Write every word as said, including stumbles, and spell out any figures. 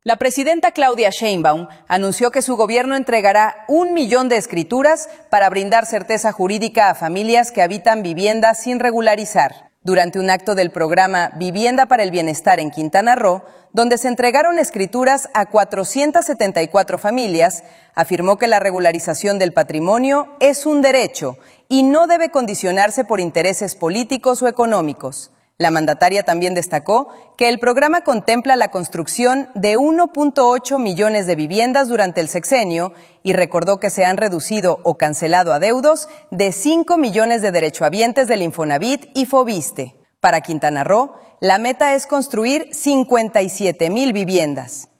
La presidenta Claudia Sheinbaum anunció que su gobierno entregará un millón de escrituras para brindar certeza jurídica a familias que habitan viviendas sin regularizar. Durante un acto del programa Vivienda para el Bienestar en Quintana Roo, donde se entregaron escrituras a cuatrocientas setenta y cuatro familias, afirmó que la regularización del patrimonio es un derecho y no debe condicionarse por intereses políticos o económicos. La mandataria también destacó que el programa contempla la construcción de uno punto ocho millones de viviendas durante el sexenio y recordó que se han reducido o cancelado adeudos de cinco millones de derechohabientes del Infonavit y Foviste. Para Quintana Roo, la meta es construir cincuenta y siete mil viviendas.